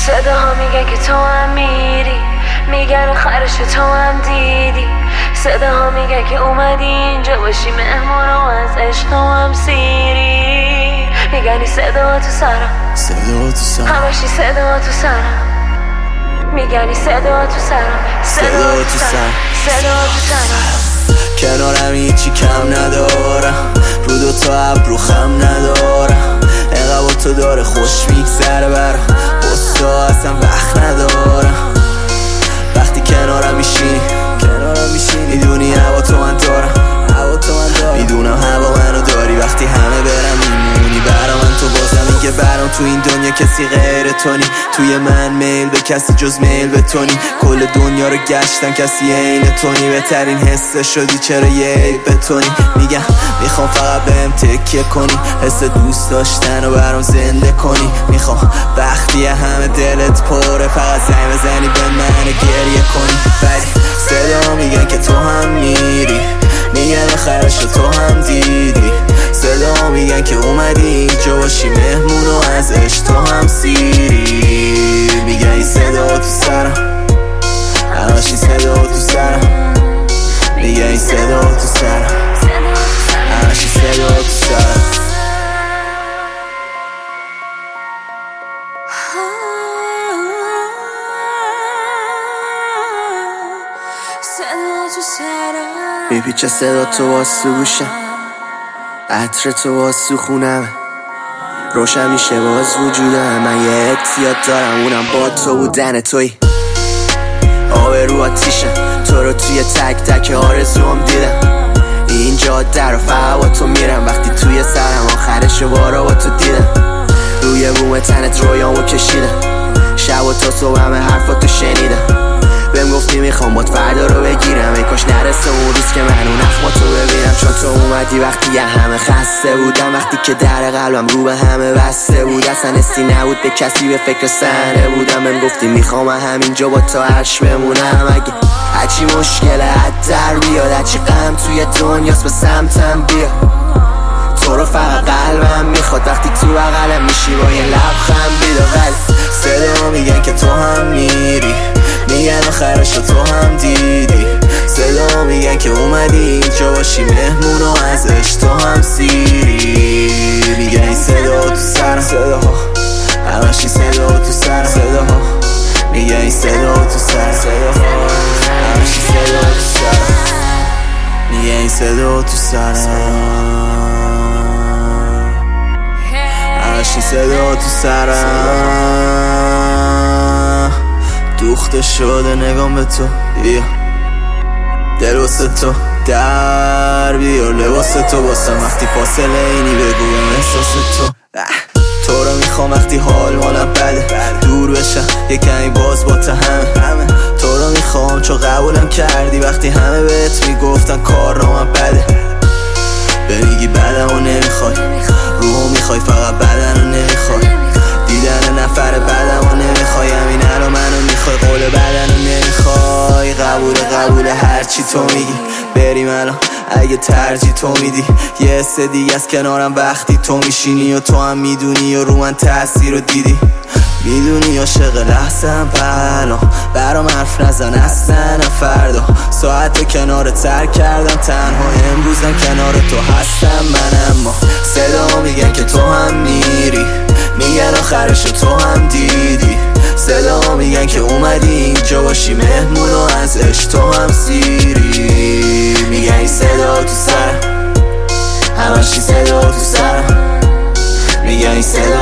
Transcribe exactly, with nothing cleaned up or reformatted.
صداها میگن که تو هم میری، میگن آخرش تو هم دیدی. صداها میگن که اومدی اینجا باشی مهمون و از عشق هم سیری. میگنی صدا تو سرم، صدا تو سرم، همشی صدا تو سرم. میگنی صدا تو سرم، صدا تو سرم، صدا تو سرم. کنارم هیچی کم ندارم، رو دو تا ابرو خم ندارم. انقدر با تو داره خوش میگذره برم، بستا اصلا وقت ندارم. وقتی کنارم میشینی کنارم میشینی میدونی هوا تو من دارم، هوا تو من دارم. میدونم هوا منو داری، وقتی همه برم میمونی برا من. تو بازم میگه برام تو این دنیا کسی غیر تو نی. توی من میل به کسی جز میل به تو نی. کل دنیا رو گشتم کسی عین تو نی. بهترین حس شدی چرا یه عیب به تو نی. میگم میخوام فقط بهم تکیه کنی، حس دوست داشتن رو برام زنده کنی. میخوام وقتی همه دلت پره فقط زنگ بزنی به من گریه کنی. ولی صدا میگن که تو هم میری، میگن آخرش تو هم دیدی. صدا میگن که اومدی اینجا باشی مهمون و از عشق تو هم سیری. میگن این صدا تو سرم، همش این صدا تو سرم. میگن این صدا تو سرم، همش این صدا تو سرم. میپیچه صدا تو واسه گوشم، عطر تو واسه خونم، روشن میشه باز وجودم. من یه اعتیاد دارم اونم با تو بودن توی. آبرو آتیشم تو رو توی تک تک آرزوام دیدم. این جاده رو فقط با تو میرم، وقتی توی سرم آخرش بارا با تو دیدم. روی بوم تنت رویامو کشیدم، شب و تا صبح همه حرفاتو شنیدم. بهم گفتی میخوام بات فردا رو بگیرم، ای کاش نرسه اون روز که من اون اخماتو ببینم. چون تو اومدی وقتی یه همه خسته بودم، وقتی که در قلبم رو به همه بسته بود. اصلا حسی نبود به کسی، به فکر صحنه بودم. بهم گفتی میخوام همینجا با تو عرش بمونم. اگه هرچی مشکل حد در بیاد، هرچی غم توی دنیاست به سمتم بیا. تو رو فقط قلبم میخواد وقتی تو بغلم میشی با یه لبخند بیدا. ولی صدا میگن که تو هم میری، میگن آخرش تو هم دیدی. صدا میگن که اومدی اینجا باشی مهمون و از عشق تو هم سیری. میگن این صدا تو سرم، صداها همش این صدا تو سرم. صداها میگن این صدا تو سرم، صداها همش این صدا تو سرم. میگن این صدا تو سرم، همش این صدا تو سرم. دوخته شده نگام به تو، بیا دل واسه تو در بیار لباس تو واسم. وقتی فاصله اینی بگویم احساس تو. تو رو میخوام وقتی حال مالم بده، دور بشم یه کمی باز با تا همه. تو رو میخوام چون قبولم کردی وقتی همه بهت میگفتن کار رو من بده. بمیگی بدم و نمیخوای، روحو میخوای فقط بدن رو نمیخوای. دیدن نفر بدم و نمیخوای، همین الان منو میخوای. قول بدن رو نمیخوای، قبول قبول هرچی تو میگی. بریم الان اگه ترجیح تو میدی. یه حس دیگه از کنارم وقتی تو میشینی و تو هم میدونی و رو من تأثیر رو دیدی. میدونی عاشق لحظه‌ام پهلا، برام حرف نزن اصلا فردا. ساعت کنار ترک کردم تنها، امروزم کنار تو هستم من. اما صدا میگن که تو هم میری، میگن آخرش تو هم دیدی. صدا میگن که اومدی اینجا باشی مهمون و از عشق تو هم سیری. میگن این صدا تو سرم، همش این صدا تو سرم. میگن این صدا